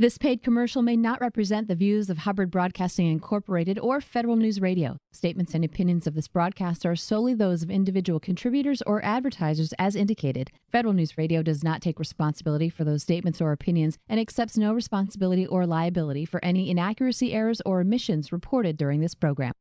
This paid commercial may not represent the views of Hubbard Broadcasting Incorporated or Federal News Radio. Statements and opinions of this broadcast are solely those of individual contributors or advertisers as indicated. Federal News Radio does not take responsibility for those statements or opinions and accepts no responsibility or liability for any inaccuracy, errors, or omissions reported during this program.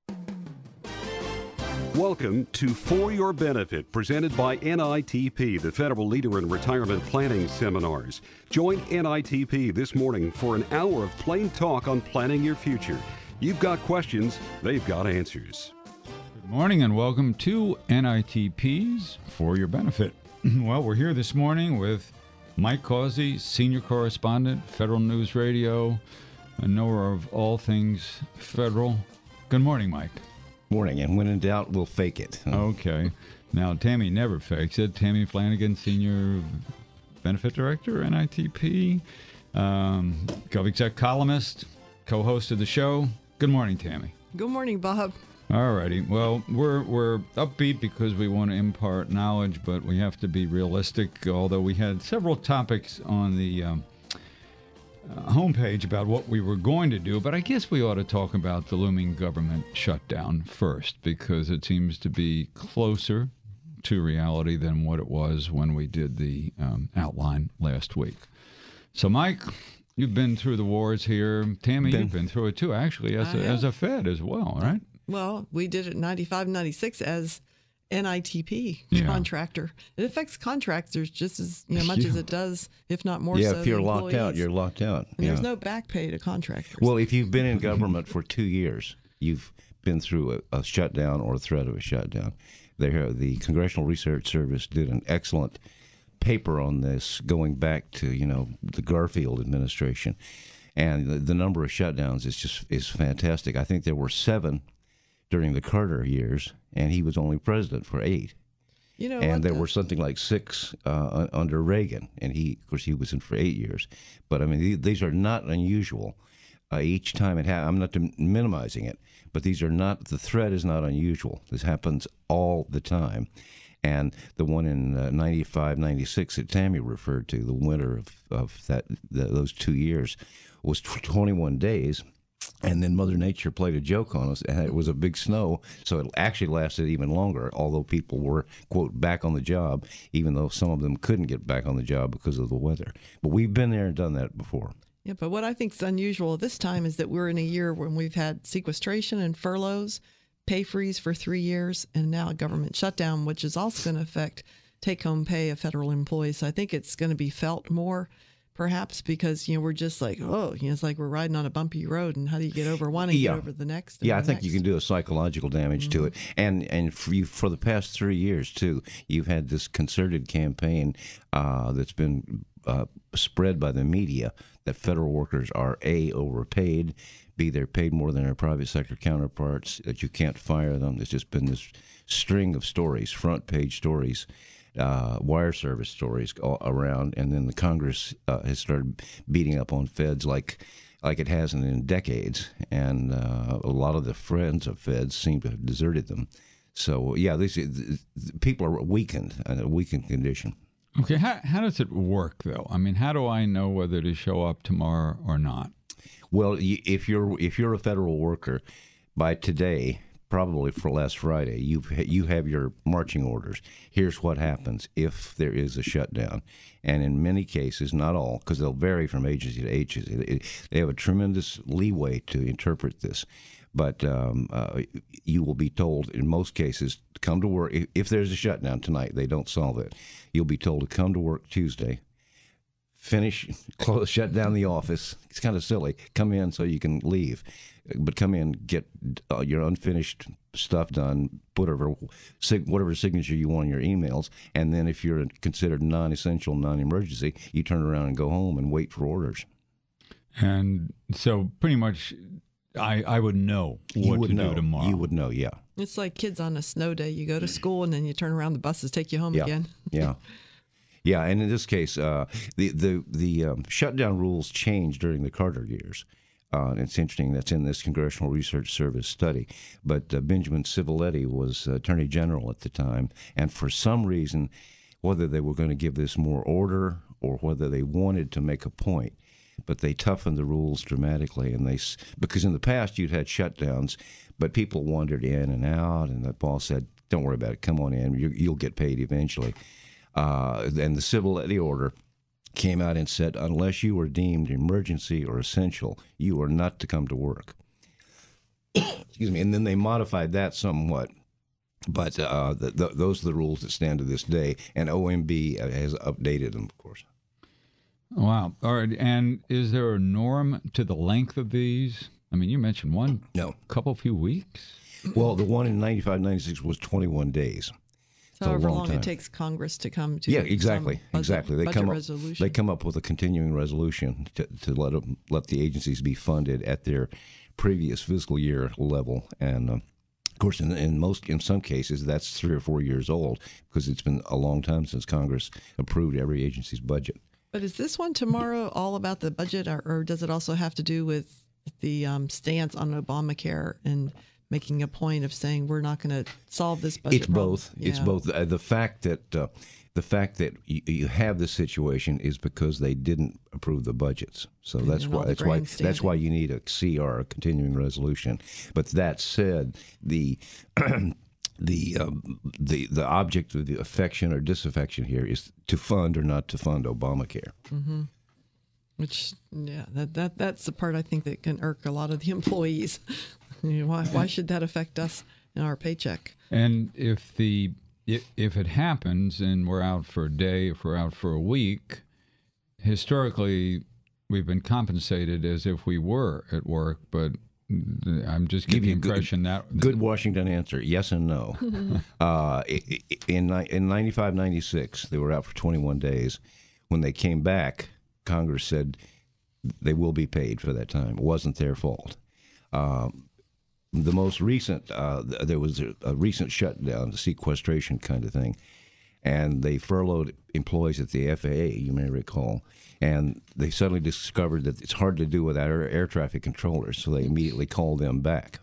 Welcome to For Your Benefit, presented by NITP, the federal leader in retirement planning seminars. Join NITP this morning for an hour of plain talk on planning your future. You've got questions, they've got answers. Good morning and welcome to NITP's For Your Benefit. Well, we're here this morning with Mike Causey, senior correspondent, Federal News Radio, a knower of all things federal. Good morning, Mike. Morning, and when in doubt, we'll fake it. Okay. Now, Tammy never fakes it. Tammy Flanagan, Senior Benefit Director, NITP, GovExec columnist, co-host of the show. Good morning, Tammy. Good morning, Bob. All righty. Well, we're upbeat because we want to impart knowledge, but we have to be realistic, although we had several topics on the homepage about what we were going to do, but I guess we ought to talk about the looming government shutdown first, because it seems to be closer to reality than what it was when we did the outline last week. So, Mike, you've been through the wars here. Tammy, you've been through it too, actually, as a Fed as well, right? Well, we did it in 95, 96 as NITP contractor. It affects contractors just as much as it does, if not more so. Yeah, if you're locked out, you're locked out. And there's no back pay to contractors. Well, if you've been in government for 2 years, you've been through a shutdown or a threat of a shutdown. The Congressional Research Service did an excellent paper on this going back to, the Garfield administration. And the number of shutdowns is fantastic. I think there were 7 during the Carter years, and he was only president for 8. There were something like 6 under Reagan, and he was in for 8 years. But I mean, these are not unusual. Each time it happens, I'm not minimizing it, but the threat is not unusual. This happens all the time. And the one in 95, 96 that Tammy referred to, the winter of those 2 years, was 21 days. And then Mother Nature played a joke on us, and it was a big snow, so it actually lasted even longer, although people were, quote, back on the job, even though some of them couldn't get back on the job because of the weather. But we've been there and done that before. Yeah, but what I think is unusual this time is that we're in a year when we've had sequestration and furloughs, pay freeze for 3 years, and now a government shutdown, which is also going to affect take-home pay of federal employees. So I think it's going to be felt more, perhaps because, we're just like, it's like we're riding on a bumpy road, and how do you get over one and get over the next? Yeah, I think you can do a psychological damage to it. And for the past 3 years, too, you've had this concerted campaign that's been spread by the media that federal workers are, A, overpaid, B, they're paid more than their private sector counterparts, that you can't fire them. There's just been this string of stories, front page stories, wire service stories all around, and then the Congress has started beating up on feds like it hasn't in decades, and a lot of the friends of feds seem to have deserted them. So yeah, people are weakened, in a weakened condition. Okay, how does it work though? I mean, how do I know whether to show up tomorrow or not? Well, if you're a federal worker, by today, probably for last Friday, you have your marching orders. Here's what happens if there is a shutdown. And in many cases, not all, because they'll vary from agency to agency, they have a tremendous leeway to interpret this. But you will be told, in most cases, to come to work. If there's a shutdown tonight, they don't solve it. You'll be told to come to work Tuesday, shut down the office. It's kind of silly. Come in so you can leave. But come in, get your unfinished stuff done, whatever signature you want on your emails, and then if you're considered non-essential, non-emergency, you turn around and go home and wait for orders. And so pretty much I would know what to do tomorrow. You would know, yeah. It's like kids on a snow day. You go to school, and then you turn around, the buses take you home again. Yeah. Yeah, and in this case, the shutdown rules changed during the Carter years. It's interesting, that's in this Congressional Research Service study. But Benjamin Civiletti was Attorney General at the time, and for some reason, whether they were going to give this more order or whether they wanted to make a point, but they toughened the rules dramatically. And because in the past you'd had shutdowns, but people wandered in and out, and the boss said, "Don't worry about it. Come on in. You'll get paid eventually." And the civil levy order came out and said, unless you are deemed emergency or essential, you are not to come to work. Excuse me. And then they modified that somewhat. But those are the rules that stand to this day, and OMB has updated them, of course. Wow. All right. And is there a norm to the length of these? I mean, you mentioned one. No. Few weeks? Well, the one in 95, 96 was 21 days. However long it takes Congress to come to exactly. They come up. Resolution. They come up with a continuing resolution to let the agencies be funded at their previous fiscal year level, and of course, in some cases, that's 3 or 4 years old because it's been a long time since Congress approved every agency's budget. But is this one tomorrow all about the budget, or does it also have to do with the stance on Obamacare and making a point of saying we're not going to solve this budget problem? It's both. Yeah. It's both. The fact that you have this situation is because they didn't approve the budgets. So that's why you need a CR, a continuing resolution. But that said, the object of the affection or disaffection here is to fund or not to fund Obamacare. Mm-hmm. Which, that's the part I think that can irk a lot of the employees. Why should that affect us in our paycheck? And if it happens and we're out for a day, if we're out for a week, historically we've been compensated as if we were at work, but I'm just giving the impression that... Good Washington answer, yes and no. In 95, 96, they were out for 21 days. When they came back, Congress said they will be paid for that time. It wasn't their fault. The most recent, there was a recent shutdown, a sequestration kind of thing, and they furloughed employees at the FAA, you may recall, and they suddenly discovered that it's hard to do without air traffic controllers, so they immediately called them back.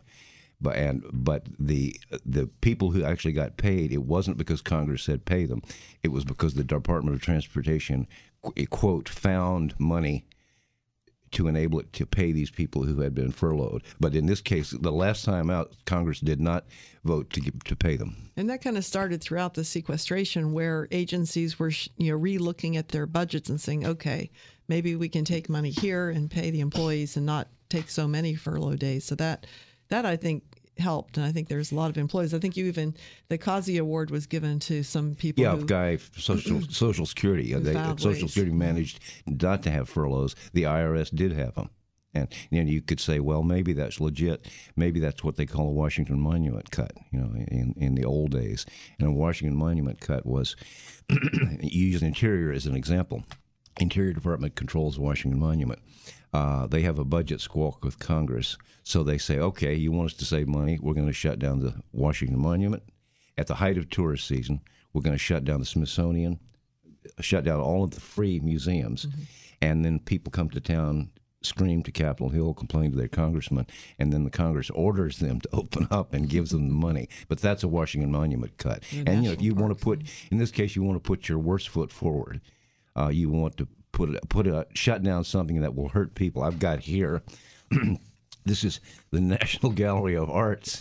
But the people who actually got paid, it wasn't because Congress said pay them, it was because the Department of Transportation, quote, found money to enable it to pay these people who had been furloughed. But in this case, the last time out, Congress did not vote to pay them. And that kind of started throughout the sequestration, where agencies were re-looking at their budgets and saying, okay, maybe we can take money here and pay the employees and not take so many furlough days. So that I think helped, and I think there's a lot of employees. I think the Kazi Award was given to some people. Yeah, Social Security. Social Security managed not to have furloughs. The IRS did have them, and you could say, well, maybe that's legit. Maybe that's what they call a Washington Monument cut. In the old days, and a Washington Monument cut was you use Interior as an example. Interior Department controls the Washington Monument. They have a budget squawk with Congress, so they say, okay, you want us to save money, we're going to shut down the Washington Monument. At the height of tourist season, we're going to shut down the Smithsonian, shut down all of the free museums, and then people come to town, scream to Capitol Hill, complain to their congressman, and then the Congress orders them to open up and gives them the money. But that's a Washington Monument cut. And if you want to put, in this case, you want to put your worst foot forward. You want to shut down something that will hurt people. I've got here, this is the National Gallery of Art's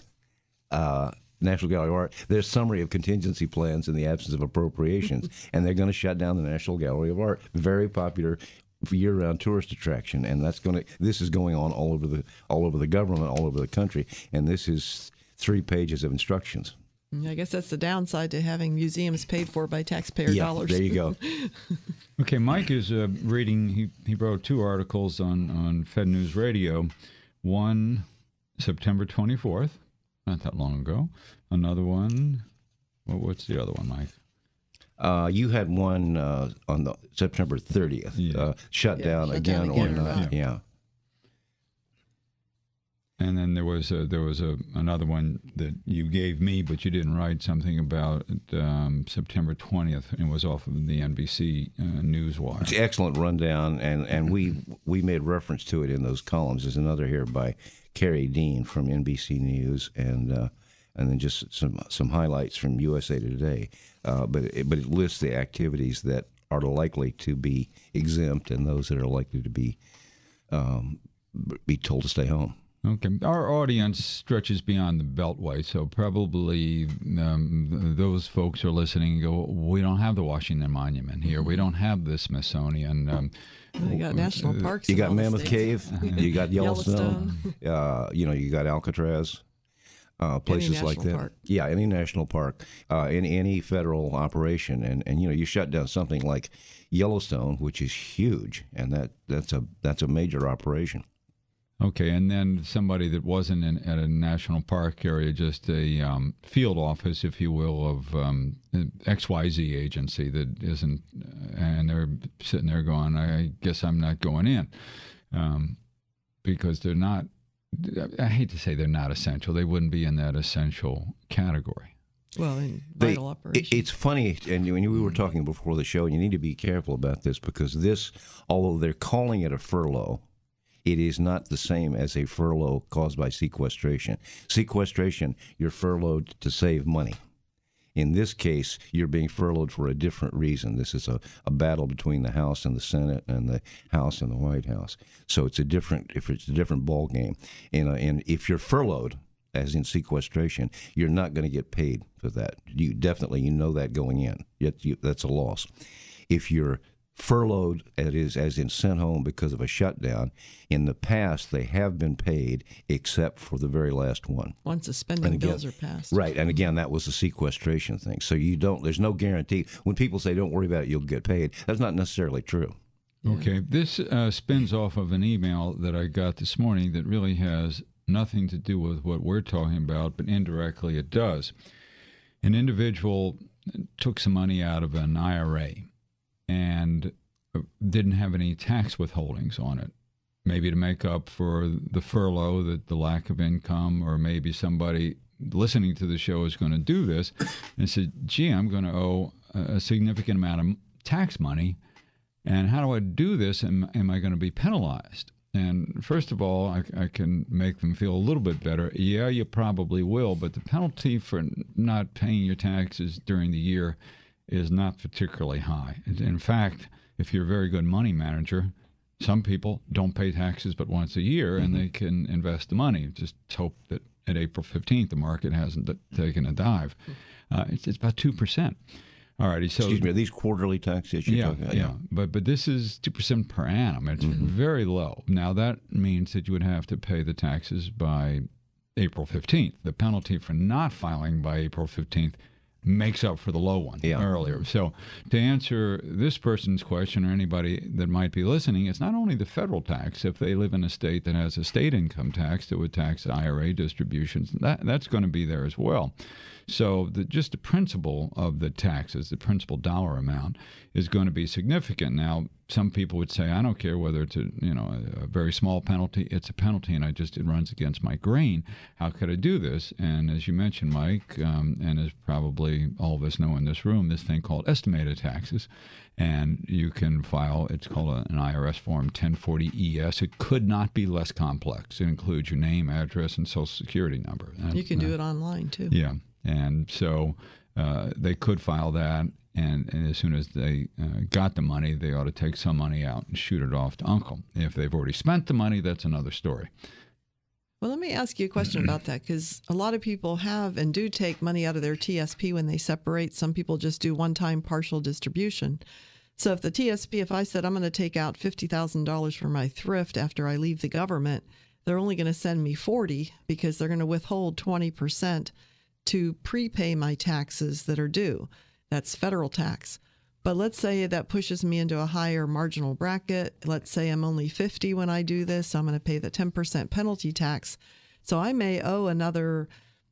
their summary of contingency plans in the absence of appropriations, and they're going to shut down the National Gallery of Art, very popular year-round tourist attraction, and this is going on all over the government, all over the country, and this is 3 pages of instructions. I guess that's the downside to having museums paid for by taxpayer dollars. There you go. Okay, Mike is reading. He wrote 2 articles on Fed News Radio. One, September 24th, not that long ago. Another one. Well, what's the other one, Mike? You had one on the September 30th. Shut down again or not? Yeah. And then there was another one that you gave me, but you didn't write, something about September 20th. It was off of the NBC Newswire. It's an excellent rundown, and we made reference to it in those columns. There's another here by Carrie Dean from NBC News, and then just some highlights from USA Today. But it lists the activities that are likely to be exempt and those that are likely to be told to stay home. Okay. Our audience stretches beyond the Beltway, so probably those folks are listening and go, we don't have the Washington Monument here. We don't have the Smithsonian. You got national parks. You in got all the Mammoth states. Cave. You got Yellowstone. You got Alcatraz. Places like that. Park. Yeah, any national park, any federal operation, and you shut down something like Yellowstone, which is huge, and that's a major operation. Okay, and then somebody that wasn't at a national park area, just a field office, if you will, of XYZ agency that isn't, and they're sitting there going, I guess I'm not going in, because they're not, I hate to say they're not essential. They wouldn't be in that essential category. Well, in vital operations. It's funny, and we were talking before the show, and you need to be careful about this because this, although they're calling it a furlough, it is not the same as a furlough caused by sequestration. Sequestration, you're furloughed to save money. In this case, you're being furloughed for a different reason. This is a battle between the House and the Senate and the House and the White House. So it's a different ball game. And if you're furloughed, as in sequestration, you're not going to get paid for that. You know that going in. That's a loss. If you're furloughed, as in sent home because of a shutdown, in the past they have been paid except for the very last one. Once the spending bills are passed. Right, and again, that was a sequestration thing. So there's no guarantee. When people say don't worry about it, you'll get paid, that's not necessarily true. Yeah. Okay, this spins off of an email that I got this morning that really has nothing to do with what we're talking about, but indirectly it does. An individual took some money out of an IRA and didn't have any tax withholdings on it, maybe to make up for the furlough, the lack of income, or maybe somebody listening to the show is going to do this and said, gee, I'm going to owe a significant amount of tax money, and how do I do this? Am I going to be penalized? And first of all, I can make them feel a little bit better. Yeah, you probably will, but the penalty for not paying your taxes during the year is not particularly high. In fact, if you're a very good money manager, some people don't pay taxes but once a year, and they can invest the money. Just hope that at April 15th, the market hasn't taken a dive. It's about 2%. All righty. So, excuse me, are these quarterly taxes you're talking about? Yeah. But this is 2% per annum. It's very low. Now, that means that you would have to pay the taxes by April 15th. The penalty for not filing by April 15th makes up for the low one earlier. So to answer this person's question, or anybody that might be listening, it's not only the federal tax. If they live in a state that has a state income tax that would tax IRA distributions, that's going to be there as well. So just the principle of the taxes, the principal dollar amount, is going to be significant. Now, some people would say, I don't care whether it's a very small penalty. It's a penalty, and it runs against my grain. How could I do this? And as you mentioned, Mike, and as probably all of us know in this room, this thing called estimated taxes. And you can file, it's called an IRS form 1040-ES. It could not be less complex. It includes your name, address, and social security number. You can do it online, too. Yeah. And so they could file that, and as soon as they got the money, they ought to take some money out and shoot it off to uncle. If they've already spent the money, that's another story. Well, let me ask you a question about that, because a lot of people have and do take money out of their TSP when they separate. Some people just do one-time partial distribution. So if the TSP, if I said I'm going to take out $50,000 for my thrift after I leave the government, they're only going to send me $40,000 because they're going to withhold 20% to prepay my taxes that are due. That's federal tax. But let's say that pushes me into a higher marginal bracket. Let's say I'm only 50 when I do this. I'm going to pay the 10% penalty tax. So I may owe another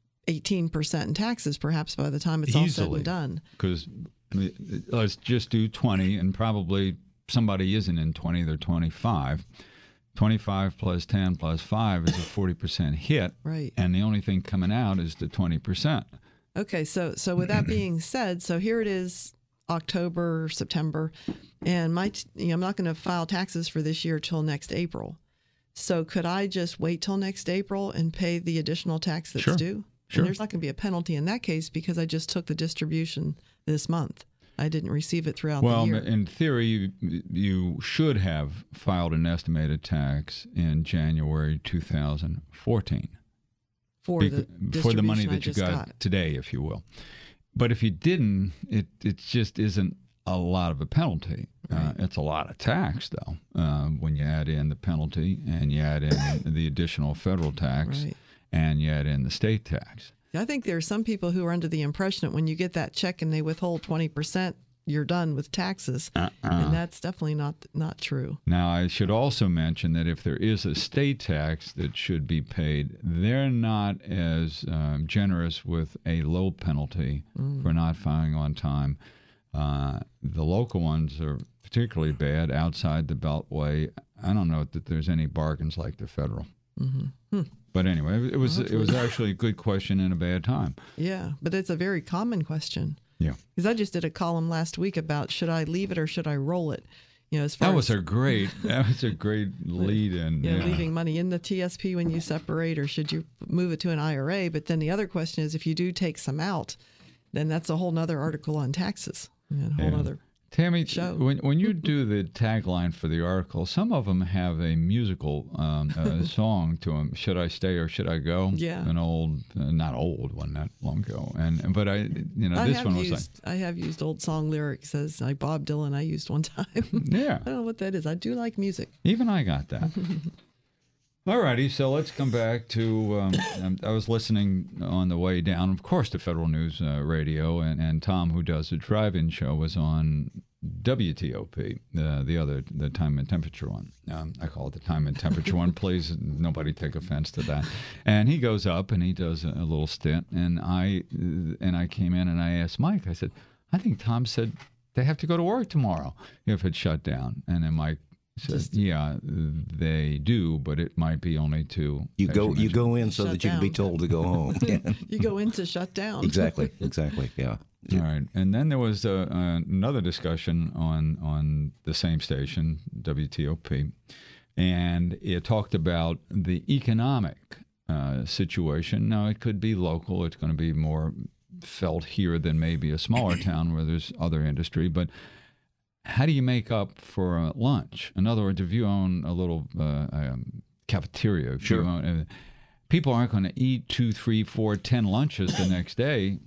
18% in taxes perhaps by the time it's all said and done. Because let's just do 20, and probably somebody isn't in 20, they're 25. 25 plus 10 plus 5 is a 40% hit. Right. And the only thing coming out is the 20%. Okay, so with that being said, so here it is, October, September, and I'm not going to file taxes for this year till next April. So could I just wait till next April and pay the additional tax that's due? Sure. And there's not going to be a penalty in that case because I just took the distribution this month. I didn't receive it throughout the Well, year. in theory, you should have filed an estimated tax in January 2014 for the money distribution I that you just got today, if you will. But if you didn't, it just isn't a lot of a penalty. It's a lot of tax, though, when you add in the penalty and you add in the additional federal tax and you add in the state tax. I think there are some people who are under the impression that when you get that check and they withhold 20%, you're done with taxes. And that's definitely not true. Now, I should also mention that if there is a state tax that should be paid, they're not as generous with a low penalty for not filing on time. The local ones are particularly bad outside the Beltway. I don't know that there's any bargains like the federal. But anyway, it was actually a good question in a bad time. Yeah, but it's a very common question. Yeah. Because I just did a column last week about should I leave it or should I roll it? As far that was as a great lead in. Leaving money in the TSP when you separate, or should you move it to an IRA? But then the other question is, if you do take some out, then that's a whole nother article on taxes. A whole other Tammy, show. when you do the tagline for the article, some of them have a musical song to them. Should I stay or should I go? Yeah, an old, not old one, not long ago. But this one was like I have used old song lyrics as like Bob Dylan. I used one time. Yeah, I don't know what that is. I do like music. Even I got that. All righty, so let's come back to, I was listening on the way down, of course, to Federal News Radio, and Tom, who does the drive-in show, was on WTOP, the time and temperature one. I call it the time and temperature one. Please, nobody take offense to that. And he goes up and he does a little stint, and I came in and I asked Mike, I said, I think Tom said they have to go to work tomorrow if it's shut down. And then Mike says, yeah, they do, but it might be only to you go in so that you can be told to go home. You go in to shut down. Exactly. Yeah. All right, and then there was another discussion on the same station, WTOP, and it talked about the economic situation. Now, it could be local; it's going to be more felt here than maybe a smaller town where there's other industry, but how do you make up for lunch? In other words, if you own a little cafeteria, people aren't going to eat 2, 3, 4, 10 lunches the next day.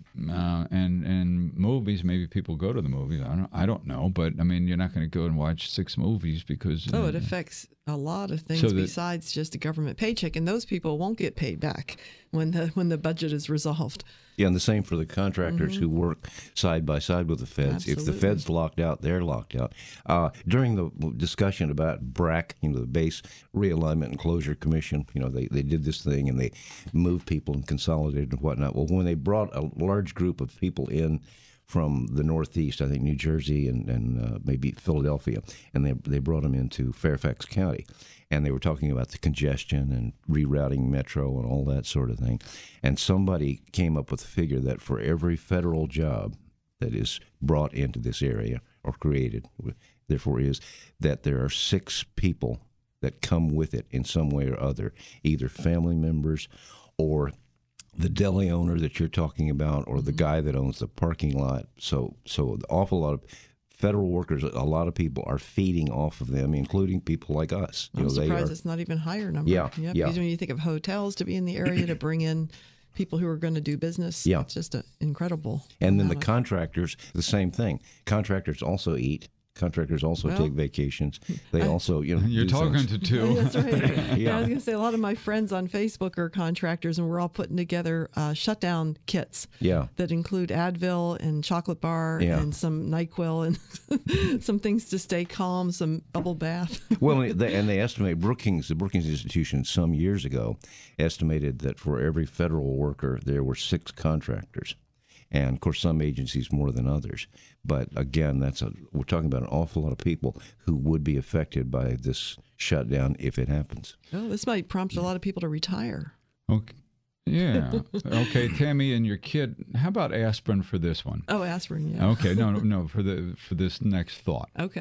And movies, maybe people go to the movies. I don't know, but I mean, you're not going to go and watch 6 movies because it affects a lot of things besides just a government paycheck, and those people won't get paid back when the budget is resolved. Yeah, and the same for the contractors who work side by side with the feds. Absolutely. If the feds locked out, they're locked out. During the discussion about BRAC, the Base Realignment and Closure Commission, they did this thing and they moved people and consolidated and whatnot. Well, when they brought a large group of people in from the Northeast, I think New Jersey and maybe Philadelphia, and they brought them into Fairfax County. And they were talking about the congestion and rerouting Metro and all that sort of thing. And somebody came up with a figure that for every federal job that is brought into this area or created, therefore is, that there are 6 people that come with it in some way or other, either family members or the deli owner that you're talking about or the guy that owns the parking lot. So an awful lot of federal workers, a lot of people are feeding off of them, including people like us. I'm surprised it's not even higher number. Yeah. Because when you think of hotels to be in the area to bring in people who are going to do business, it's just incredible. And then the contractors, the same thing. Contractors also eat. Contractors also take vacations. They also, you're talking to two. That's right. Yeah, I was going to say a lot of my friends on Facebook are contractors, and we're all putting together shutdown kits. Yeah. That include Advil and chocolate bar and some NyQuil and some things to stay calm, some bubble bath. Well, they estimate the Brookings Institution some years ago estimated that for every federal worker there were 6 contractors. And, of course, some agencies more than others. But, again, we're talking about an awful lot of people who would be affected by this shutdown if it happens. Well, this might prompt a lot of people to retire. Okay. Yeah. Okay, Tammy and your kid, how about aspirin for this one? Oh, aspirin, yeah. Okay, no, for this next thought. Okay.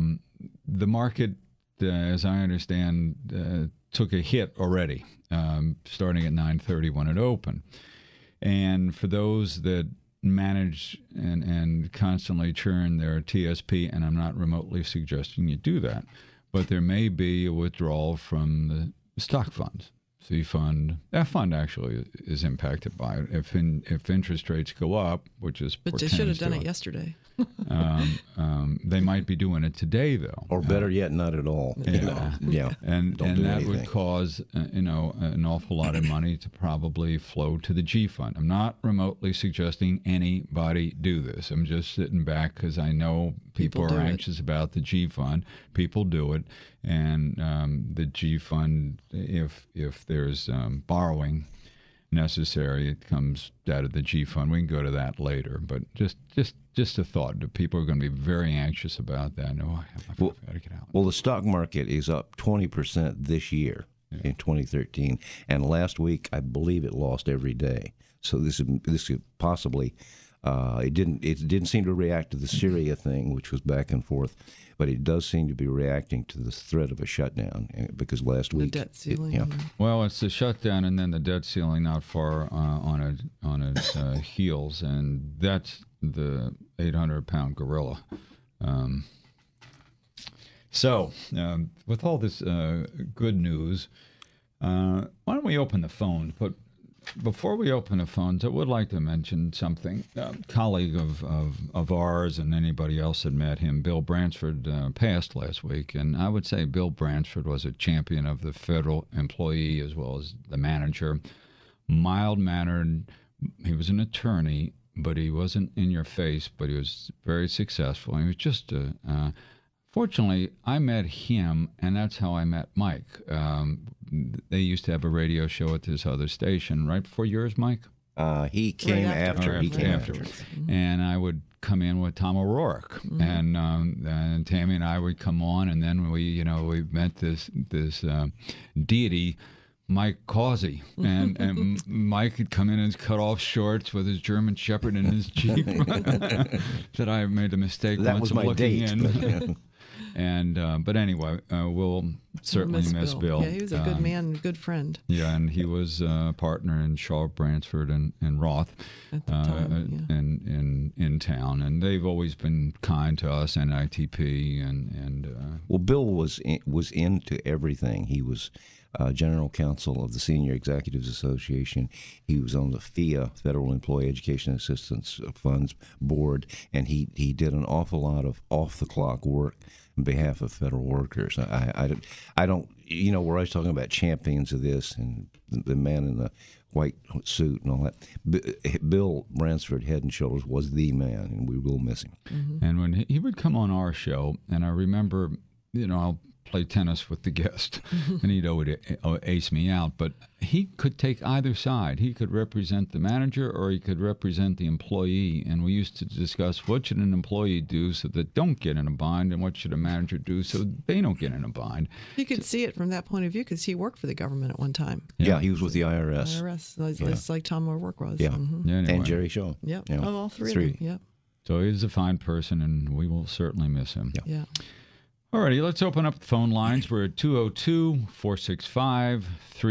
The market, as I understand, took a hit already, starting at 9:30 when it opened. And for those that manage and constantly churn their TSP, and I'm not remotely suggesting you do that, but there may be a withdrawal from the stock funds. C fund, that fund actually is impacted by it. If interest rates go up, which is but they should have done it yesterday. They might be doing it today, though, or better yet, not at all. Yeah. And that anything. would cause an awful lot of money to probably flow to the G fund. I'm not remotely suggesting anybody do this. I'm just sitting back because I know people are anxious about the G fund. People do it, and the G fund, if there's borrowing necessary, it comes out of the G fund. We can go to that later, but just a thought. People are going to be very anxious about that. No, I've got to get out. Well, the stock market is up 20% this year in 2013, and last week I believe it lost every day. So this could possibly it didn't seem to react to the Syria thing, which was back and forth, but it does seem to be reacting to the threat of a shutdown because last week the debt ceiling. Well, it's the shutdown and then the debt ceiling not far on its heels, and that's the 800-pound gorilla. So, with all this good news, why don't we open the phone? But before we open the phones, I would like to mention something. A colleague of ours and anybody else that met him, Bill Bransford, passed last week. And I would say Bill Bransford was a champion of the federal employee as well as the manager. Mild-mannered. He was an attorney, but he wasn't in your face, but he was very successful. He was just fortunately, I met him, and that's how I met Mike. They used to have a radio show at this other station right before yours, Mike? He came after. He came afterwards. Mm-hmm. And I would come in with Tom O'Rourke, and Tammy and I would come on, and then we met this deity, Mike Causey, and Mike had come in in his cut-off shorts with his German Shepherd in his Jeep. That I made a mistake that once was my looking date, in. But anyway, we'll certainly miss Bill. Yeah, he was a good man, good friend. Yeah, and he was a partner in Shaw, Bransford, and Roth at the time, in town, and they've always been kind to us, NITP, and well, Bill was into everything. He was general counsel of the Senior Executives Association. He was on the FEA, Federal Employee Education Assistance Funds Board, and he did an awful lot of off-the-clock work on behalf of federal workers. I don't, we're always talking about champions of this and the man in the white suit and all that. Bill Bransford, head and shoulders, was the man, and we will miss him. Mm-hmm. And when he would come on our show, and I remember, I'll play tennis with the guest, and he'd always ace me out. But he could take either side. He could represent the manager, or he could represent the employee. And we used to discuss what should an employee do so that don't get in a bind, and what should a manager do so they don't get in a bind. You could see it from that point of view because he worked for the government at one time. Yeah, he was with the IRS. It's like Tom O'Rourke was. Yeah, anyway. And Jerry Shaw. Yeah, all three of them. Yep. So he's a fine person, and we will certainly miss him. Yeah. All righty, let's open up the phone lines. We're at 202-465-3080.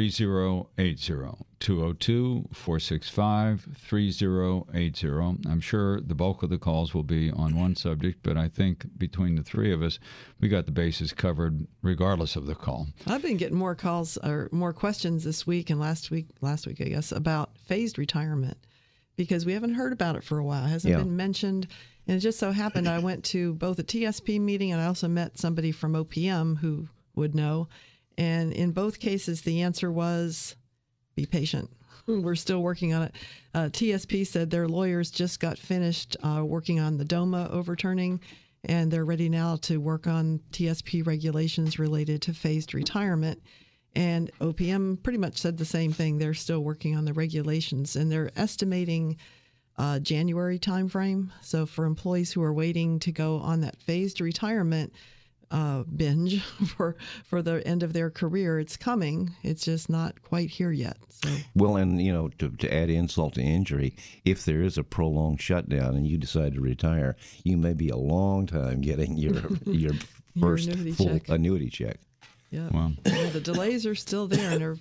202-465-3080. I'm sure the bulk of the calls will be on one subject, but I think between the three of us, we got the bases covered regardless of the call. I've been getting more calls or more questions this week and last week, I guess, about phased retirement because we haven't heard about it for a while. It hasn't been mentioned. And it just so happened I went to both a TSP meeting and I also met somebody from OPM who would know. And in both cases, the answer was be patient. We're still working on it. TSP said their lawyers just got finished working on the DOMA overturning, and they're ready now to work on TSP regulations related to phased retirement. And OPM pretty much said the same thing. They're still working on the regulations, and they're estimating January timeframe. So for employees who are waiting to go on that phased retirement binge for the end of their career, it's coming. It's just not quite here yet. So. Well, and to add insult to injury, if there is a prolonged shutdown and you decide to retire, you may be a long time getting your first full annuity check. Yeah. Wow. Yeah, the delays are still there, and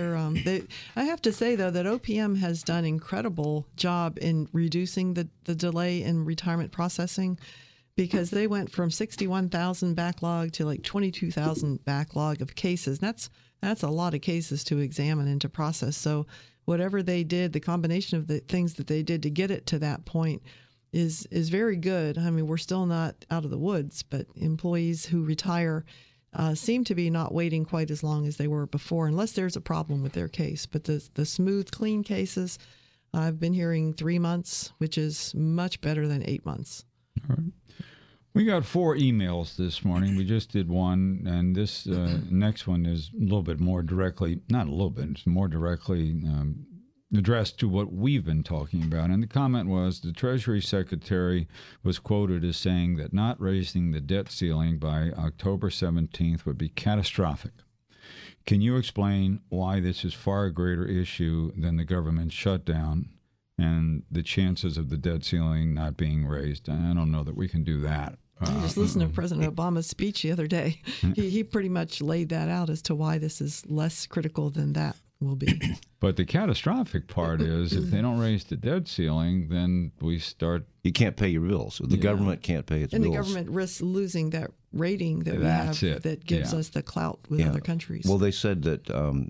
I have to say though that OPM has done incredible job in reducing the delay in retirement processing, because they went from 61,000 backlog to like 22,000 backlog of cases. That's a lot of cases to examine and to process. So whatever they did, the combination of the things that they did to get it to that point is very good. I mean, we're still not out of the woods, but employees who retire seem to be not waiting quite as long as they were before, unless there's a problem with their case. But the smooth, clean cases, I've been hearing 3 months, which is much better than 8 months. All right. We got 4 emails this morning. We just did one, and this next one is a little bit more directly, not a little bit, it's more directly addressed to what we've been talking about. And the comment was the Treasury Secretary was quoted as saying that not raising the debt ceiling by October 17th would be catastrophic. Can you explain why this is far a greater issue than the government shutdown and the chances of the debt ceiling not being raised? I don't know that we can do that. I just listened to President Obama's speech the other day. He pretty much laid that out as to why this is less critical than that will be. But the catastrophic part is if they don't raise the debt ceiling, then we start... You can't pay your bills. The government can't pay its bills. And the government risks losing that rating that we That's have it. that gives us the clout with other countries. Well, they said that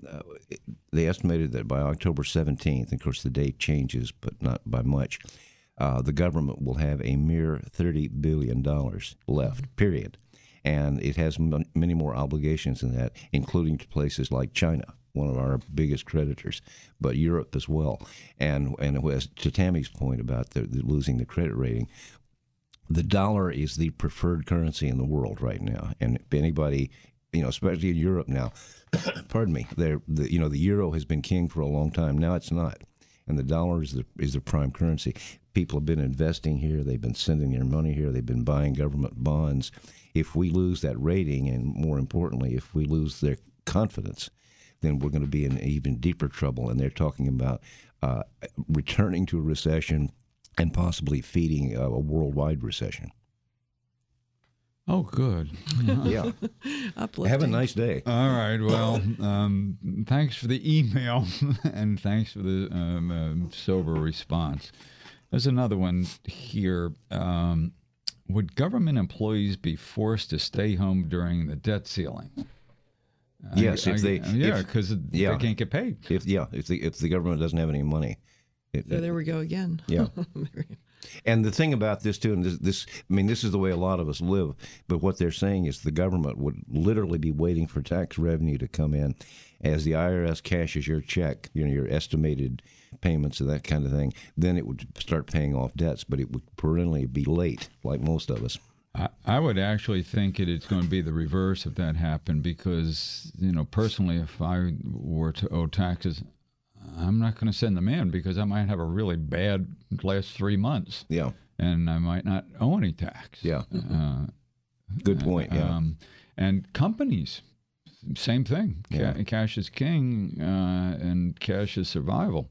they estimated that by October 17th, of course the date changes, but not by much, the government will have a mere $30 billion left, period. And it has many more obligations than that, including to places like China, one of our biggest creditors, but Europe as well. And as to Tammy's point about the losing the credit rating, the dollar is the preferred currency in the world right now. And if anybody, especially in Europe now, pardon me, the euro has been king for a long time. Now it's not. And the dollar is the prime currency. People have been investing here. They've been sending their money here. They've been buying government bonds. If we lose that rating, and more importantly, if we lose their confidence, then we're going to be in even deeper trouble. And they're talking about returning to a recession and possibly feeding a worldwide recession. Oh, good. Yeah. Uplifting. Have a nice day. All right. Well, thanks for the email and thanks for the sober response. There's another one here. Would government employees be forced to stay home during the debt ceiling? Yes, because they can't get paid. If the government doesn't have any money. So there we go again. Yeah. And the thing about this too, and this is the way a lot of us live. But what they're saying is the government would literally be waiting for tax revenue to come in, as the IRS cashes your check, your estimated payments and that kind of thing. Then it would start paying off debts, but it would perennially be late, like most of us. I would actually think it's going to be the reverse if that happened, because personally, if I were to owe taxes, I'm not going to send them in because I might have a really bad last 3 months. Yeah. And I might not owe any tax. Yeah. Good point. Yeah. And companies, same thing. Yeah. Cash is king, and cash is survival.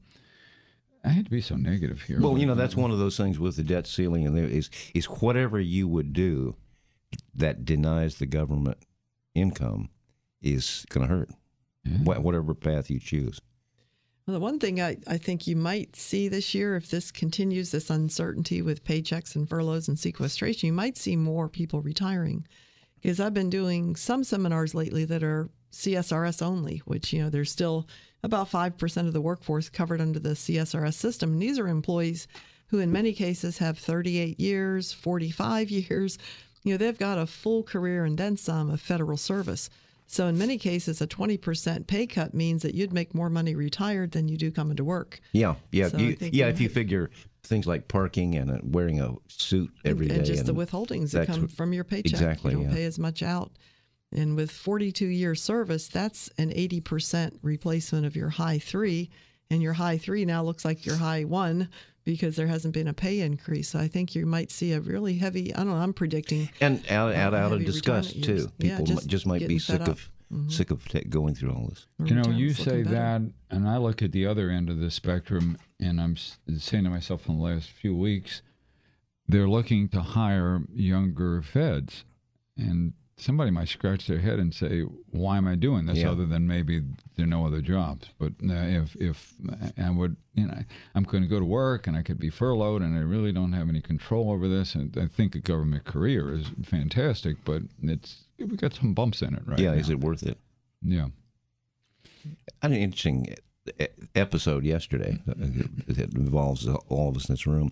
I hate to be so negative here. Well, that's one of those things with the debt ceiling, and there is whatever you would do that denies the government income is going to hurt, whatever path you choose. Well, the one thing I think you might see this year, if this continues, this uncertainty with paychecks and furloughs and sequestration, you might see more people retiring. Because I've been doing some seminars lately that are CSRS only, which, there's still about 5% of the workforce covered under the CSRS system. And these are employees who in many cases have 38 years, 45 years. They've got a full career and then some of federal service. So in many cases, a 20% pay cut means that you'd make more money retired than you do coming to work. Yeah. So if you figure things like parking and wearing a suit every day. And just the withholdings that come from your paycheck. Exactly. You don't pay as much out. And with 42 years service, that's an 80% replacement of your high 3. And your high 3 now looks like your high 1 because there hasn't been a pay increase. So I think you might see a really heavy, I'm predicting. And out of disgust, too. People just might be sick of going through all this. You say that, and I look at the other end of the spectrum, and I'm saying to myself in the last few weeks, they're looking to hire younger feds. And somebody might scratch their head and say, why am I doing this, other than maybe there are no other jobs? But if I would, I'm going to go to work and I could be furloughed and I really don't have any control over this. And I think a government career is fantastic, but we've got some bumps in it right now. Is it worth it? Yeah. I had an interesting episode yesterday that involves all of us in this room.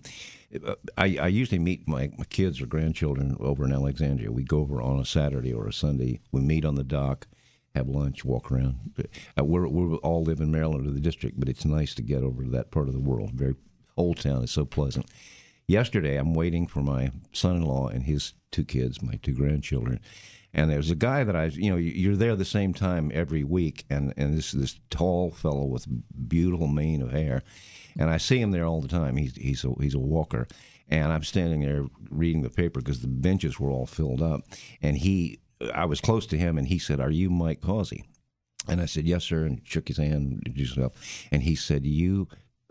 I usually meet my kids or grandchildren over in Alexandria. We go over on a Saturday or a Sunday. We meet on the dock, have lunch, walk around. We all live in Maryland or the district, but it's nice to get over to that part of the world. Very Old Town is so pleasant. Yesterday, I'm waiting for my son-in-law and his 2 kids, my 2 grandchildren. And there's a guy that you're there the same time every week, and this tall fellow with beautiful mane of hair, and I see him there all the time. He's a walker, and I'm standing there reading the paper because the benches were all filled up, and I was close to him, and he said, "Are you Mike Causey?" And I said, "Yes, sir," and shook his hand, introduced himself, and he said, You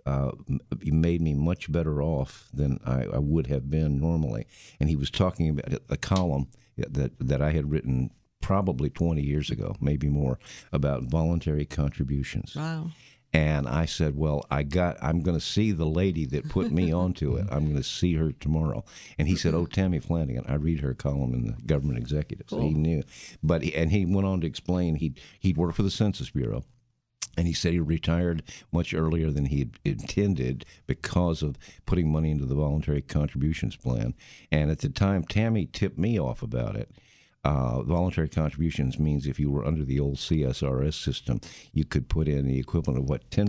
made me much better off than I would have been normally. And he was talking about a column that I had written probably 20 years ago, maybe more, about voluntary contributions. Wow. And I said, well, I'm going to see the lady that put me onto it. I'm going to see her tomorrow. And he said, oh, Tammy Flanagan. I read her column in the Government Executive. So he knew. And he went on to explain he'd worked for the Census Bureau. And he said he retired much earlier than he had intended because of putting money into the voluntary contributions plan. And at the time, Tammy tipped me off about it. Voluntary contributions means if you were under the old CSRS system, you could put in the equivalent of 10%?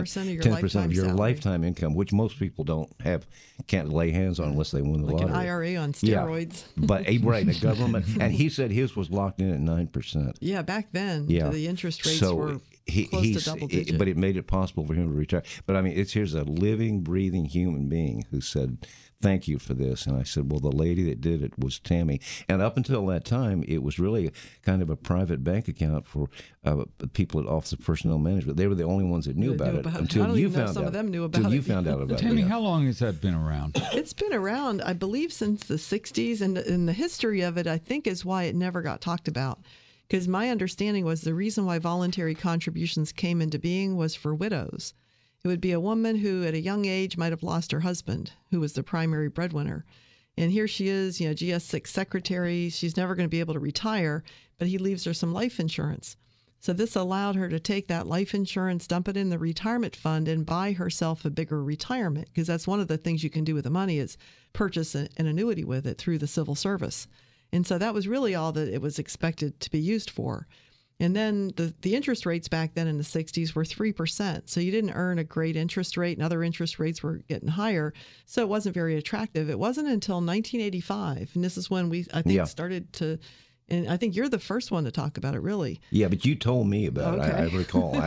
10% of your lifetime income, which most people can't lay hands on unless they win the lottery. Like an IRA on steroids. Yeah. But right, the government, and he said his was locked in at 9%. Yeah, back then, the interest rates were close to double digit. But it made it possible for him to retire. But I mean, here's a living, breathing human being who said, thank you for this. And I said, well, the lady that did it was Tammy. And up until that time, it was really kind of a private bank account for people at Office of Personnel Management. They were the only ones that knew about it until you found out. Some of them knew about it. Until you found out about it. Tammy, how long has that been around? It's been around, I believe, since the 60s. And the history of it, I think, is why it never got talked about. Because my understanding was the reason why voluntary contributions came into being was for widows. It would be a woman who at a young age might have lost her husband, who was the primary breadwinner. And here she is, GS6 secretary. She's never going to be able to retire, but he leaves her some life insurance. So this allowed her to take that life insurance, dump it in the retirement fund, and buy herself a bigger retirement, because that's one of the things you can do with the money is purchase an annuity with it through the civil service. And so that was really all that it was expected to be used for. And then the interest rates back then in the 60s were 3%. So you didn't earn a great interest rate, and other interest rates were getting higher. So it wasn't very attractive. It wasn't until 1985, and this is when I think started to, and I think you're the first one to talk about it, really. Yeah, but you told me about it. I recall.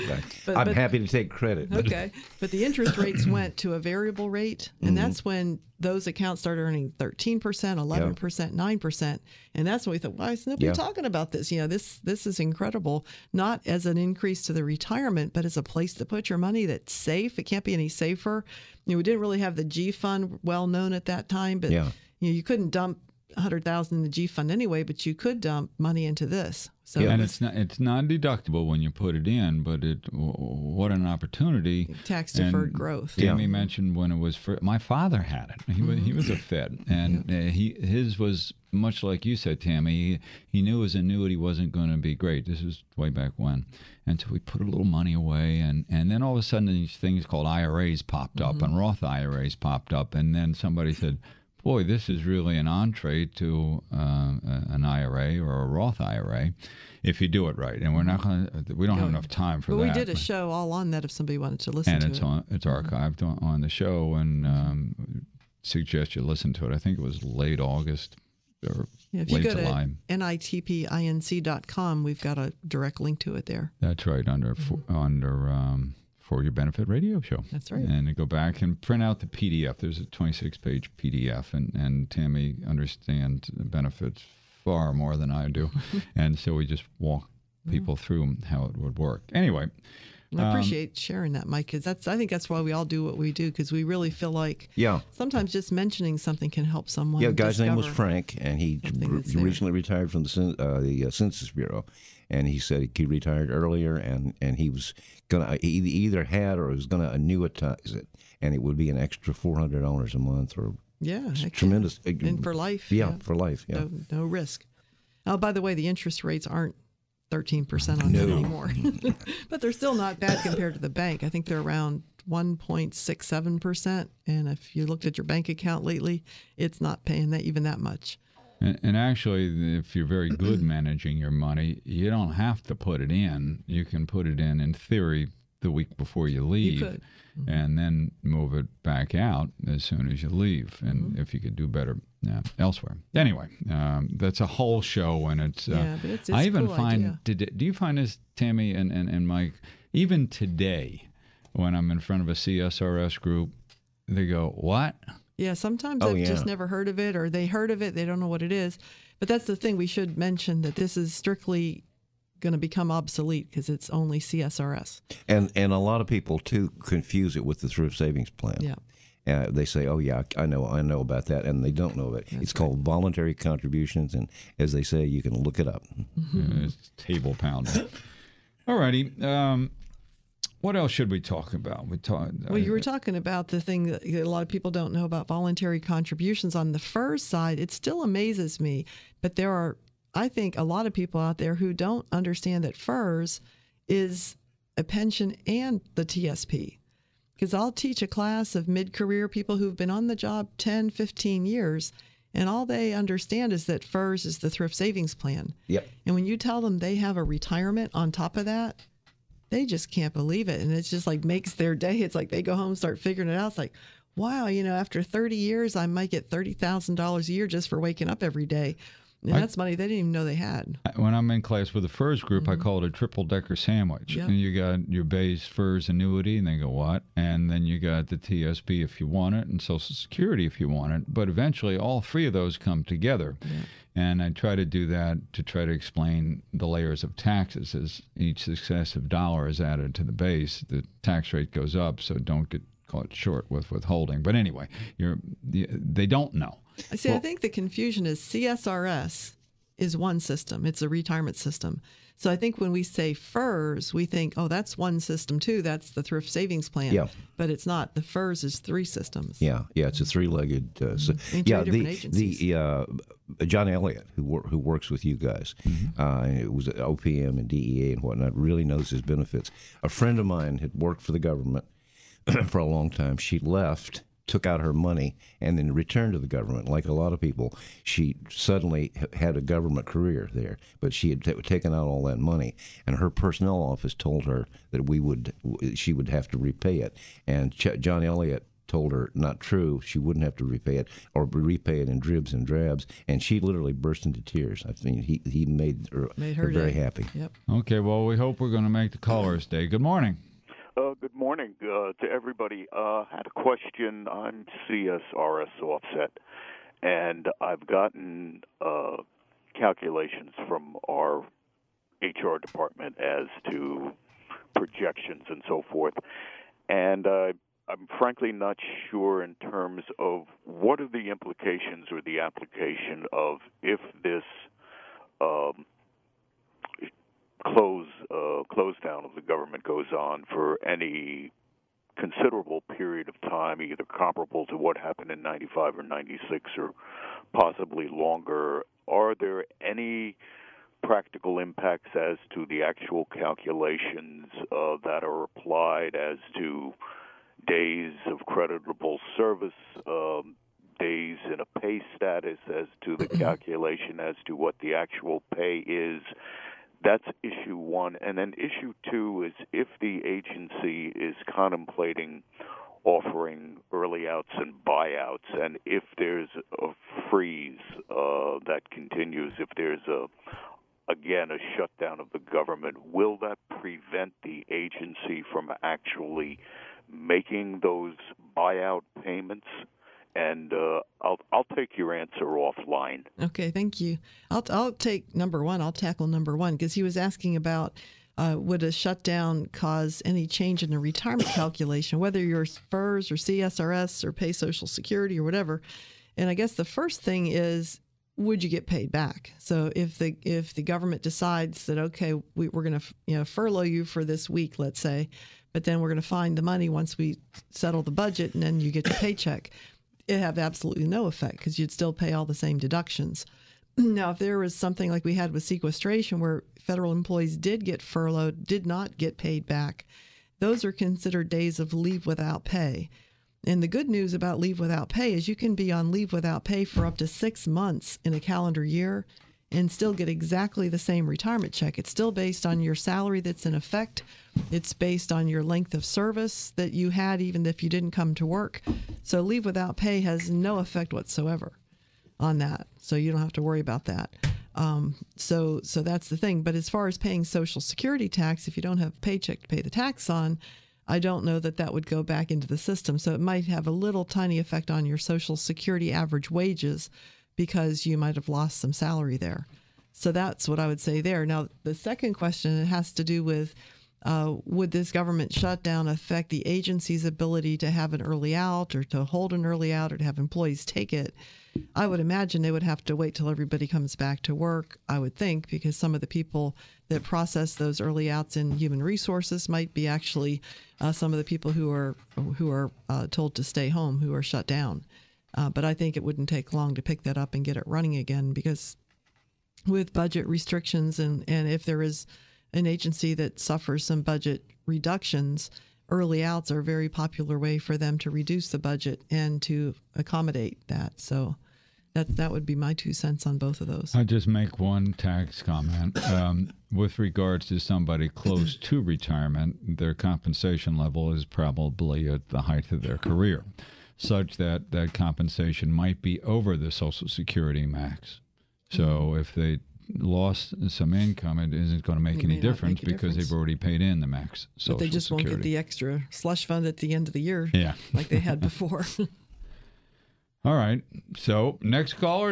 I'm happy to take credit. Okay. But the interest rates went to a variable rate, and that's when those accounts started earning 13%, 11%, 9%. And that's when we thought, why is nobody talking about this? This is incredible, not as an increase to the retirement, but as a place to put your money that's safe. It can't be any safer. We didn't really have the G Fund well known at that time, but you couldn't dump $100,000 in the G Fund anyway, but you could dump money into this. So and it's not deductible when you put it in, but what an opportunity. Tax deferred growth. Tammy mentioned when it was my father had it. He was a Fed, and his was much like you said, Tammy. He knew his annuity wasn't going to be great. This was way back when, and so we put a little money away, and then all of a sudden these things called IRAs popped up, and Roth IRAs popped up, and then somebody said, boy, this is really an entree to an IRA or a Roth IRA if you do it right. And we don't have enough time for that. But we did a show all on that if somebody wanted to listen to it. And it's archived on the show, and suggest you listen to it. I think it was late August or late July. If you go to nitpinc.com, we've got a direct link to it there. That's right, under For Your Benefit radio show. That's right. And you go back and print out the PDF. There's a 26-page PDF, and Tammy understands the benefits far more than I do. And so we just walk people through how it would work. Anyway, I appreciate sharing that, Mike, because I think that's why we all do what we do, because we really feel like sometimes just mentioning something can help someone. Yeah, the guy's name was Frank, and he recently retired from the Census Bureau, and he said he retired earlier, and he was gonna either had or was gonna annuitize it, and it would be an extra $400 a month, or tremendous, and for life. For life. Yeah, no risk. Oh, by the way, the interest rates aren't 13% on that anymore, but they're still not bad compared to the bank. I think they're around 1.67%, and if you looked at your bank account lately, it's not paying even that much. And actually, if you're very good managing your money, you don't have to put it in. You can put it in theory, the week before you leave, you could. And then move it back out as soon as you leave. And if you could do better elsewhere. Anyway, that's a whole show, and it's. But it's I even cool find. Do you find this, Tammy and Mike? Even today, when I'm in front of a CSRS group, they go, "What?" Yeah, sometimes they've just never heard of it, or they heard of it, they don't know what it is. But that's the thing. We should mention that this is strictly going to become obsolete because it's only CSRS. And a lot of people too confuse it with the thrift savings plan. Yeah. They say, "Oh yeah, I know about that," and they don't know it. It's called voluntary contributions, and as they say, you can look it up. It's table pounding. All righty. What else should we talk about? Well, you were talking about the thing that a lot of people don't know about voluntary contributions. On the FERS side, it still amazes me, but there are, I think, a lot of people out there who don't understand that FERS is a pension and the TSP. Because I'll teach a class of mid-career people who've been on the job 10, 15 years, and all they understand is that FERS is the thrift savings plan. Yep. And when you tell them they have a retirement on top of that, they just can't believe it. And it's just like makes their day. It's like they go home and start figuring it out. It's like, wow, after 30 years, I might get $30,000 a year just for waking up every day. And that's money they didn't even know they had. When I'm in class with the FERS group, I call it a triple-decker sandwich. Yep. And you got your base FERS annuity, and they go, what? And then you got the TSP if you want it, and Social Security if you want it. But eventually, all three of those come together. Yeah. And I try to do that to try to explain the layers of taxes. As each successive dollar is added to the base, the tax rate goes up, so don't get caught short with withholding. But anyway, they don't know. See, I think the confusion is CSRS is one system. It's a retirement system. So I think when we say FERS, we think, oh, that's one system too. That's the thrift savings plan. Yeah. But it's not. The FERS is three systems. Yeah, it's a three-legged. John Elliott, who works with you guys, it was at OPM and DEA and whatnot, really knows his benefits. A friend of mine had worked for the government for a long time. She left, took out her money, and then returned to the government. Like a lot of people, she suddenly had a government career there, but she had taken out all that money, and her personnel office told her that she would have to repay it. And John Elliott told her not true. She wouldn't have to repay it, or repay it in dribs and drabs. And she literally burst into tears. I mean, he made her very happy. Yep. Okay, well, we hope we're going to make the callers' day. Good morning. Good morning to everybody. I had a question. I'm CSRS offset, and I've gotten calculations from our HR department as to projections and so forth. And I'm frankly not sure in terms of what are the implications or the application of if this close down of the government goes on for any considerable period of time, either comparable to what happened in 95 or 96 or possibly longer. Are there any practical impacts as to the actual calculations that are applied as to days of creditable service, days in a pay status, as to the calculation as to what the actual pay is? That's issue one. And then issue two is if the agency is contemplating offering early outs and buyouts, and if there's a freeze that continues, if there's again a shutdown of the government, will that prevent the agency from actually making those buyout payments? And I'll take your answer offline. Okay, thank you. I'll take number one. I'll tackle number one because he was asking about Would a shutdown cause any change in the retirement calculation, whether you're FERS or CSRS or pay Social Security or whatever? And I guess the first thing is, would you get paid back? So if the government decides that, okay, we're going to furlough you for this week, let's say, but then we're going to find the money once we settle the budget, and then you get your paycheck, it have absolutely no effect because you'd still pay all the same deductions. Now, if there was something like we had with sequestration where federal employees did get furloughed, did not get paid back, those are considered days of leave without pay. And the good news about leave without pay is you can be on leave without pay for up to 6 months in a calendar year and still get exactly the same retirement check. It's still based on your salary that's in effect. It's based on your length of service that you had even if you didn't come to work. So leave without pay has no effect whatsoever on that. So you don't have to worry about that. So that's the thing. But as far as paying Social Security tax, if you don't have a paycheck to pay the tax on, I don't know that would go back into the system. So it might have a little tiny effect on your Social Security average wages because you might have lost some salary there. So that's what I would say there. Now, the second question, it has to do with would this government shutdown affect the agency's ability to have an early out or to hold an early out or to have employees take it? I would imagine they would have to wait till everybody comes back to work, I would think, because some of the people that process those early outs in human resources might be actually some of the people who are told to stay home, who are shut down. But I think it wouldn't take long to pick that up and get it running again, because with budget restrictions and if there is an agency that suffers some budget reductions, early outs are a very popular way for them to reduce the budget and to accommodate that. So that would be my 2 cents on both of those. I'll just make one tax comment. With regards to somebody close to retirement, their compensation level is probably at the height of their career, such that that compensation might be over the Social Security max. So if they lost some income, it isn't going to make any difference because they've already paid in the max Social Security. But they just won't get the extra slush fund at the end of the year like they had before. All right. So next caller,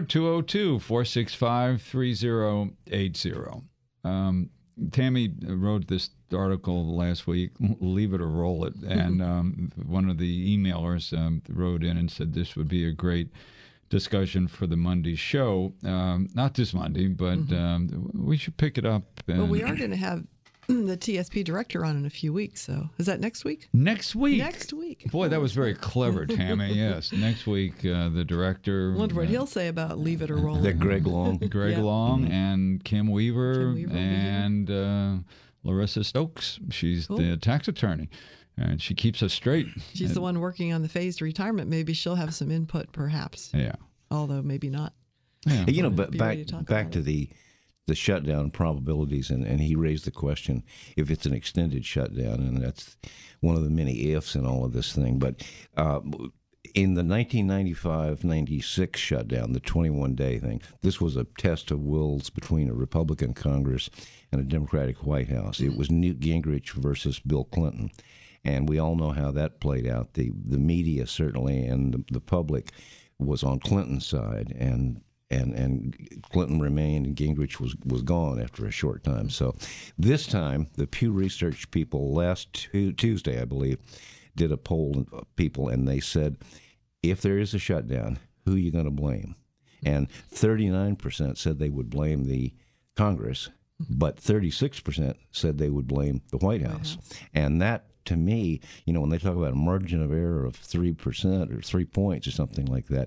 202-465-3080. Tammy wrote this article last week, Leave It or Roll It. And one of the emailers wrote in and said this would be a great discussion for the Monday show. Not this Monday, but we should pick it up. Well, we are going to have the TSP director on in a few weeks. So is that next week? Next week. Next week. Boy, that was very clever, Tammy. Yes, next week, the director. I wonder what he'll say about Leave It or Roll It. That Greg Long. Greg Long and Kim Weaver and Larissa Stokes. She's the tax attorney. And she keeps us straight. She's the one working on the phased retirement. Maybe she'll have some input, perhaps. Yeah. Although maybe not. Yeah. You know, but back to the shutdown probabilities, and he raised the question if it's an extended shutdown, and that's one of the many ifs in all of this thing. But in the 1995-96 shutdown, the 21-day thing, this was a test of wills between a Republican Congress and a Democratic White House. It was Newt Gingrich versus Bill Clinton. And we all know how that played out. The media certainly and the public was on Clinton's side, and Clinton remained, and Gingrich was gone after a short time. So this time, the Pew Research people last Tuesday, I believe, did a poll of people, and they said, if there is a shutdown, who are you going to blame? And 39% said they would blame the Congress, but 36% said they would blame the White House. And that, to me, when they talk about a margin of error of 3% or 3 points or something like that,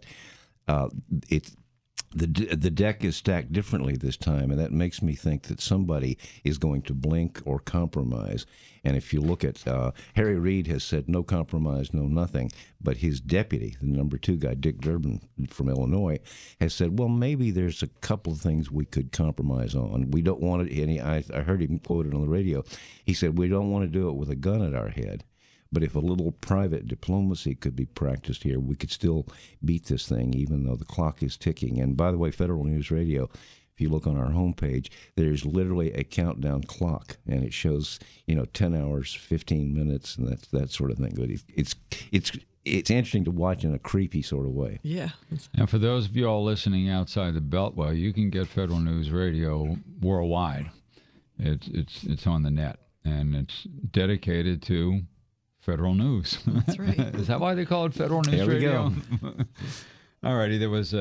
the deck is stacked differently this time, and that makes me think that somebody is going to blink or compromise. And if you look at Harry Reid has said no compromise, no nothing, but his deputy, the number 2 guy, Dick Durbin from Illinois, has said, well, maybe there's a couple of things we could compromise on. We don't want it. I heard him quoted on the radio. He said, we don't want to do it with a gun at our head. But if a little private diplomacy could be practiced here, we could still beat this thing, even though the clock is ticking. And by the way, Federal News Radio, if you look on our homepage, there's literally a countdown clock, and it shows 10 hours, 15 minutes, and that sort of thing. But it's interesting to watch in a creepy sort of way. Yeah. And for those of you all listening outside the Beltway, you can get Federal News Radio worldwide. It's on the net, and it's dedicated to Federal News. That's right. Is that why they call it Federal News There we Radio? go. All righty. There was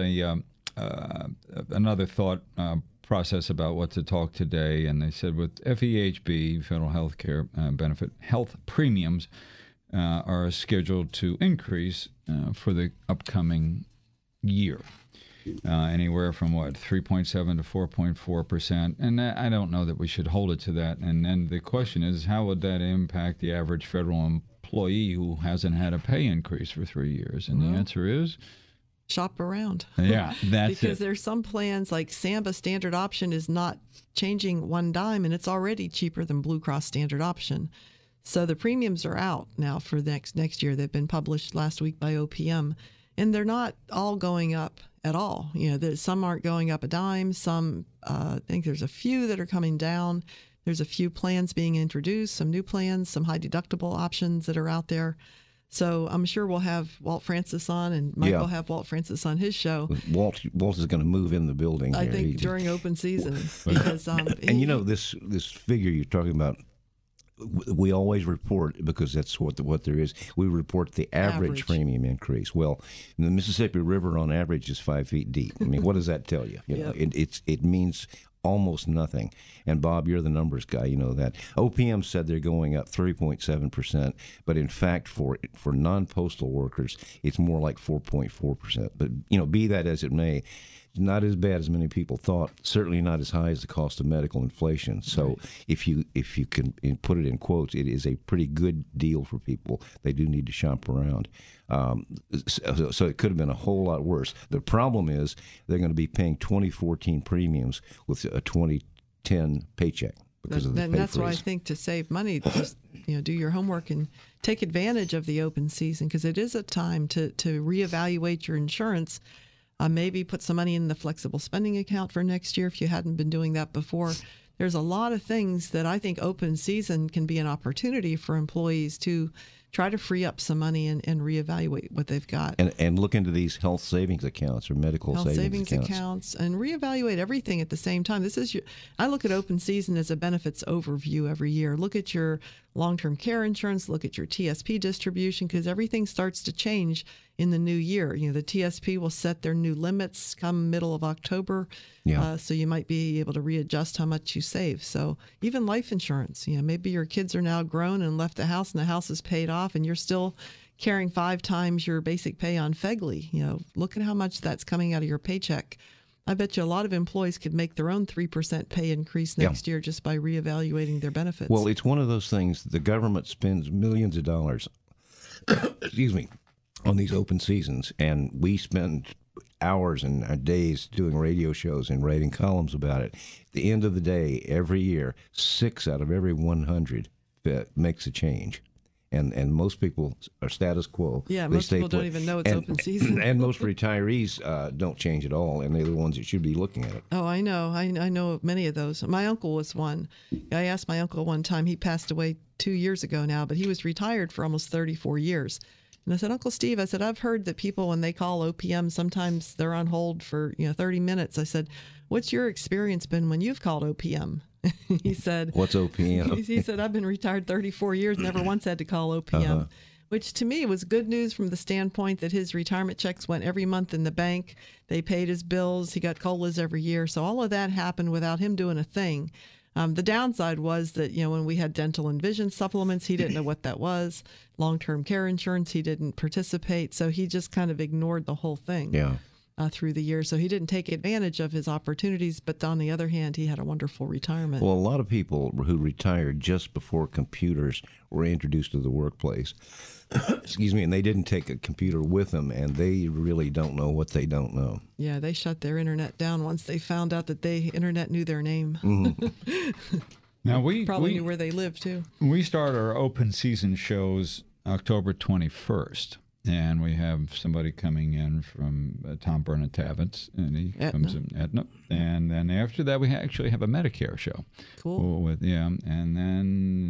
another thought process about what to talk today, and they said with FEHB, Federal Health Care Benefit, health premiums are scheduled to increase for the upcoming year. Anywhere from 3.7 to 4.4%, and I don't know that we should hold it to that. And then the question is, how would that impact the average federal employee who hasn't had a pay increase for 3 years? And the answer is, shop around. Yeah, that's because it. there's some plans like SAMBA Standard Option is not changing one dime, and it's already cheaper than Blue Cross Standard Option. So the premiums are out now for next year. They've been published last week by OPM, and they're not all going up at all. Some aren't going up a dime. Some, I think there's a few that are coming down. There's a few plans being introduced, some new plans, some high deductible options that are out there. So I'm sure we'll have Walt Francis on, and Mike will have Walt Francis on his show. Walt is going to move in the building I here. think during open season, because and this figure you're talking about, we always report, because that's what there is. We report the average premium increase. Well, the Mississippi River on average is 5 feet deep. I mean, what does that tell you? You know, it means almost nothing. And Bob, you're the numbers guy. You know that. OPM said they're going up 3.7%, but in fact, for non-postal workers, it's more like 4.4%. But be that as it may, not as bad as many people thought. Certainly not as high as the cost of medical inflation. So if you can put it in quotes, it is a pretty good deal for people. They do need to shop around. So it could have been a whole lot worse. The problem is they're going to be paying 2014 premiums with a 2010 paycheck because of the pay that's freeze. why I think to save money, just do your homework and take advantage of the open season, because it is a time to reevaluate your insurance. Maybe put some money in the flexible spending account for next year if you hadn't been doing that before. There's a lot of things that I think open season can be an opportunity for employees to try to free up some money and reevaluate what they've got. And look into these health savings accounts or medical savings accounts and reevaluate everything at the same time. I look at open season as a benefits overview every year. Look at your long-term care insurance, look at your TSP distribution, because everything starts to change in the new year. The TSP will set their new limits come middle of October. So you might be able to readjust how much you save. So even life insurance, maybe your kids are now grown and left the house and the house is paid off and you're still carrying 5 times your basic pay on FEGLI. Look at how much that's coming out of your paycheck. I bet you a lot of employees could make their own 3% pay increase next year just by reevaluating their benefits. Well, it's one of those things. The government spends millions of dollars, on these open seasons, and we spend hours and days doing radio shows and writing columns about it. At the end of the day, every year, 6 out of every 100 makes a change. And most people are status quo. Yeah, most people don't even know it's open season. And most retirees don't change at all, and they're the ones that should be looking at it. Oh, I know. I know many of those. My uncle was one. I asked my uncle one time. He passed away 2 years ago now, but he was retired for almost 34 years. And I said, Uncle Steve, I said, I've heard that people, when they call OPM, sometimes they're on hold for 30 minutes. I said, what's your experience been when you've called OPM? He said, what's OPM? He said, I've been retired 34 years, never once had to call OPM, which to me was good news from the standpoint that his retirement checks went every month in the bank. They paid his bills. He got COLAs every year. So all of that happened without him doing a thing. The downside was that, when we had dental and vision supplements, he didn't know what that was. Long-term care insurance, he didn't participate. So he just kind of ignored the whole thing. Through the year. So he didn't take advantage of his opportunities, but on the other hand, he had a wonderful retirement. Well, a lot of people who retired just before computers were introduced to the workplace, and they didn't take a computer with them, and they really don't know what they don't know. Yeah, they shut their internet down once they found out that the internet knew their name. Now we probably knew where they lived, too. We start our open season shows October 21st. And we have somebody coming in from Tom Bernatavitz, and he comes in Aetna. And then after that, we actually have a Medicare show. Cool. And then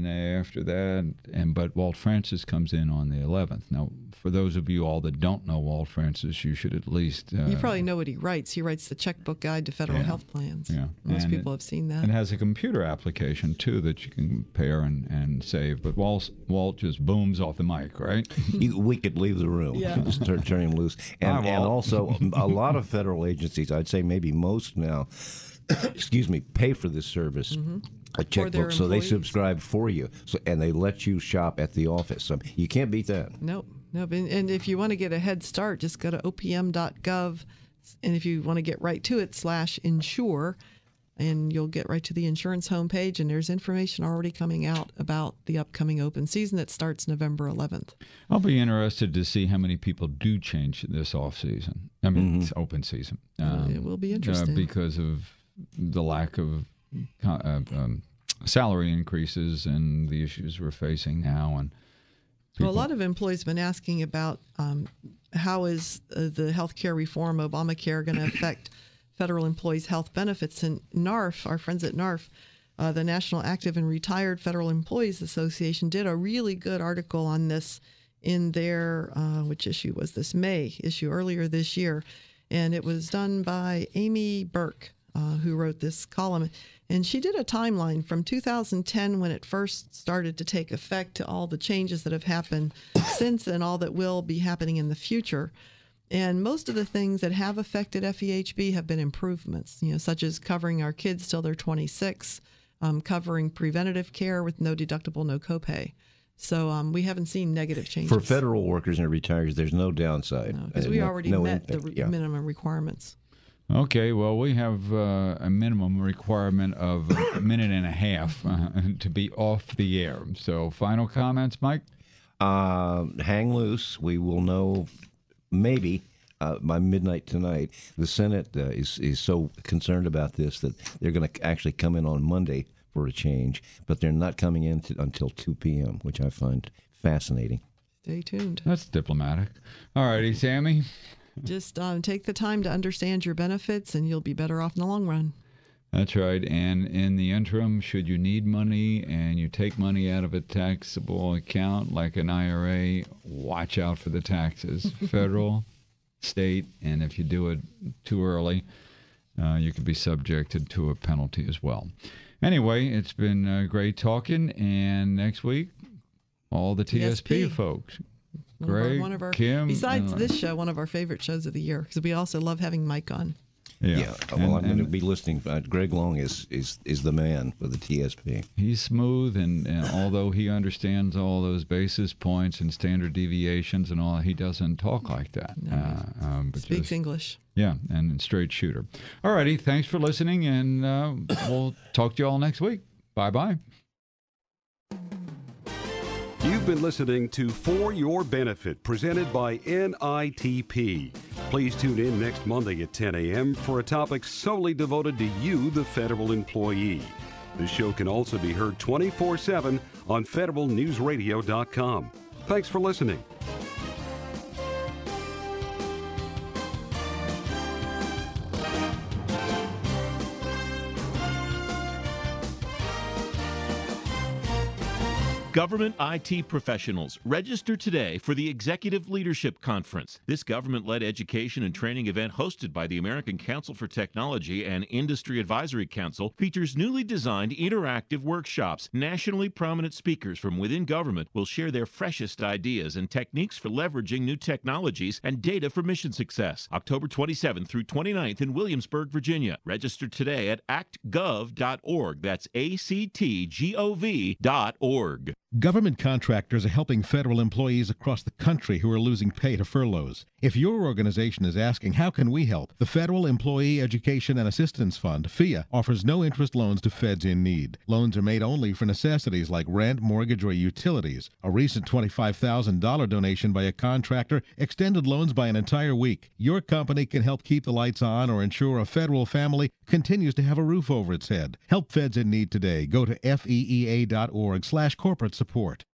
after that, but Walt Francis comes in on the 11th. Now, for those of you all that don't know Walt Francis, you should at least... you probably know what he writes. He writes the Checkbook Guide to Federal Health Plans. Yeah. Most people have seen that. It has a computer application, too, that you can compare and save. But Walt just booms off the mic, right? We could leave the room. Yeah. Start turning him loose. And also, a lot of federal agencies, I'd say maybe most now, pay for this service. A checkbook, so they subscribe for you, and they let you shop at the office. So you can't beat that. Nope. And if you want to get a head start, just go to opm.gov, and if you want to get right to it, /insure, and you'll get right to the insurance homepage, and there's information already coming out about the upcoming open season that starts November 11th. I'll be interested to see how many people do change this off season. I mean, it's open season. It will be interesting. Because of the lack of salary increases and the issues we're facing now. And well, a lot of employees have been asking about how is the health care reform, Obamacare, going to affect federal employees' health benefits. And NARF, our friends at NARF, the National Active and Retired Federal Employees Association, did a really good article on this in their, which issue was this? May issue earlier this year. And it was done by Amy Burke, who wrote this column. And she did a timeline from 2010, when it first started to take effect, to all the changes that have happened since and all that will be happening in the future. And most of the things that have affected FEHB have been improvements, such as covering our kids till they're 26, covering preventative care with no deductible, no copay. So we haven't seen negative changes. For federal workers and retirees, there's no downside. Because we already met the minimum requirements. Okay, well, we have a minimum requirement of a minute and a half to be off the air. So, final comments, Mike? Hang loose. We will know maybe by midnight tonight. The Senate is so concerned about this that they're going to actually come in on Monday for a change, but they're not coming in until 2 p.m., which I find fascinating. Stay tuned. That's diplomatic. All righty, Sammy. Just take the time to understand your benefits, and you'll be better off in the long run. That's right. And in the interim, should you need money and you take money out of a taxable account like an IRA, watch out for the taxes, federal, state, and if you do it too early, you could be subjected to a penalty as well. Anyway, it's been great talking, and next week, all the TSP folks. Greg, Kim. Besides this show, one of our favorite shows of the year, because we also love having Mike on. Yeah. Well, I'm going to be listening. Greg Long is the man for the TSP. He's smooth, and although he understands all those basis points and standard deviations and all, he doesn't talk like that. No. But speaks English. Yeah, and straight shooter. All righty. Thanks for listening, and we'll talk to you all next week. Bye-bye. You've been listening to For Your Benefit, presented by NITP. Please tune in next Monday at 10 a.m. for a topic solely devoted to you, the federal employee. This show can also be heard 24/7 on federalnewsradio.com. Thanks for listening. Government IT professionals, register today for the Executive Leadership Conference. This government-led education and training event hosted by the American Council for Technology and Industry Advisory Council features newly designed interactive workshops. Nationally prominent speakers from within government will share their freshest ideas and techniques for leveraging new technologies and data for mission success. October 27th through 29th in Williamsburg, Virginia. Register today at actgov.org. That's actgov.org. Government contractors are helping federal employees across the country who are losing pay to furloughs. If your organization is asking, how can we help? The Federal Employee Education and Assistance Fund, FEA, offers no-interest loans to feds in need. Loans are made only for necessities like rent, mortgage, or utilities. A recent $25,000 donation by a contractor extended loans by an entire week. Your company can help keep the lights on or ensure a federal family continues to have a roof over its head. Help feds in need today. Go to feea.org/corporate support.